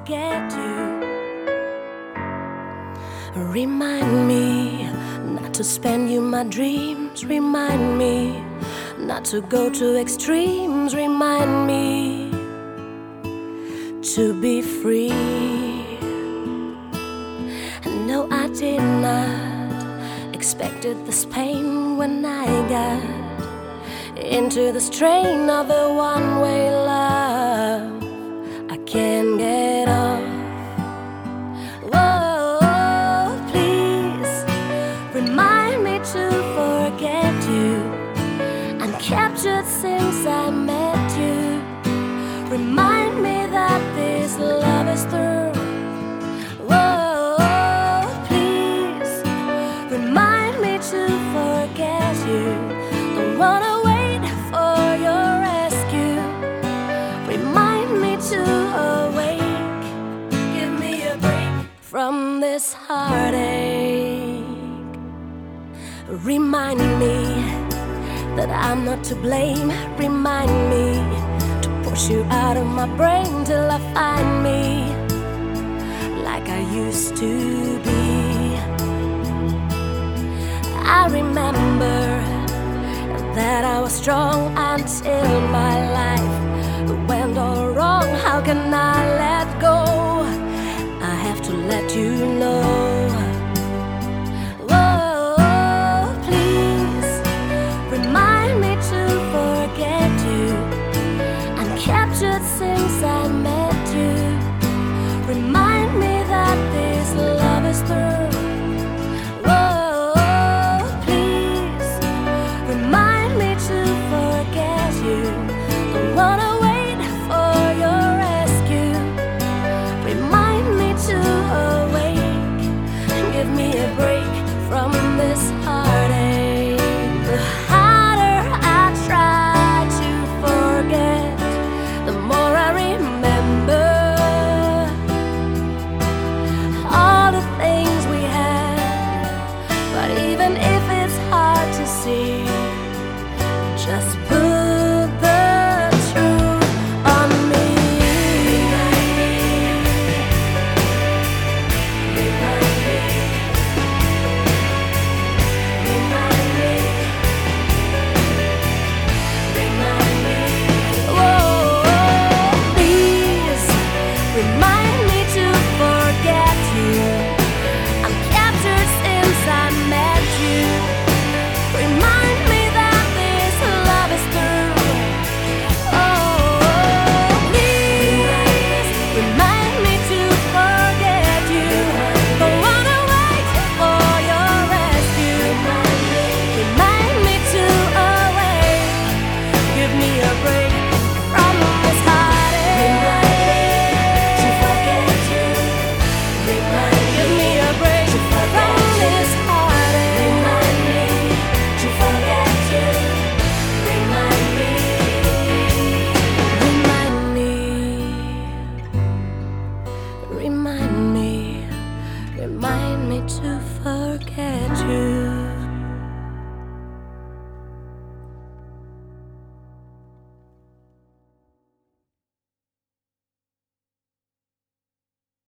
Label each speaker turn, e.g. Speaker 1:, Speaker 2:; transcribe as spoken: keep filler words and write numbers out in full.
Speaker 1: forget you. Remind me not to spend you my dreams. Remind me not to go to extremes. Remind me to be free. No, I did not expected this pain when I got into the strain of a one-way love I can't get off. Whoa, please remind me to forget you, uncaptured since I met you. Remind me that this love is through. Whoa, please remind me to forget you. Don't wanna wait for your rescue. Remind me to awake. Give me a break from this heartache. Remind me that I'm not to blame. Remind me to push you out of my brain till I find me like I used to be. I remember that I was strong until my life went all wrong. How can I let go? I have to let you know. Whoa, please remind me to forget you, uncaptured since I met you. Remind me that this love is through. Whoa, please remind me to forget you. Don't wanna wait for your rescue. Remind me to awake. Give me a break from this heartache. The harder I try to forget, the more I remember all the things we had. But even if it's hard to see, just put the truth on me. Remind me, remind me, remind me, remind me. Whoa, please remind me to forget you. I'm captured since I met you. Remind me that this love is through. Oh, please remind me to forget you. Don't wanna wait for your rescue. Remind me to awake. Give me a break from this heartache. To forget you. Give me a break from this heartache. Remind me to forget you. Remind me. Remind me. Remind me. Remind me to forget you.